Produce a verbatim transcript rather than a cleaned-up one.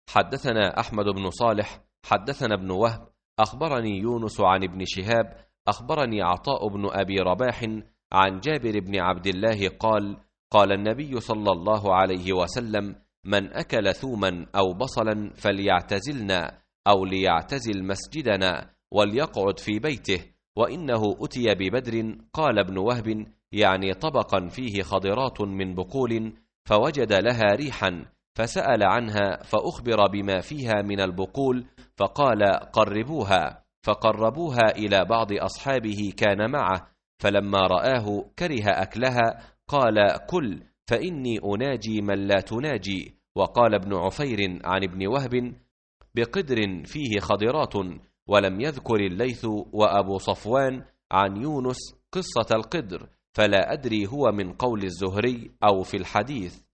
حدثنا أحمد بن صالح حدثنا ابن وهب أخبرني يونس عن ابن شهاب أخبرني عطاء بن أبي رباح عن جابر بن عبد الله قال قال النبي صلى الله عليه وسلم: من أكل ثوما أو بصلا فليعتزلنا أو ليعتزل مسجدنا وليقعد في بيته، وإنه أتي ببدر. قال ابن وهب: يعني طبقا فيه خضرات من بقول، فوجد لها ريحا فسأل عنها فأخبر بما فيها من البقول، فقال: قربوها. فقربوها إلى بعض أصحابه كان معه، فلما رآه كره أكلها قال: كل فإني أناجي من لا تناجي. وقال ابن عفير عن ابن وهب: بقدر فيه خضرات. ولم يذكر الليث وأبو صفوان عن يونس قصة القدر، فلا أدري هو من قول الزهري أو في الحديث.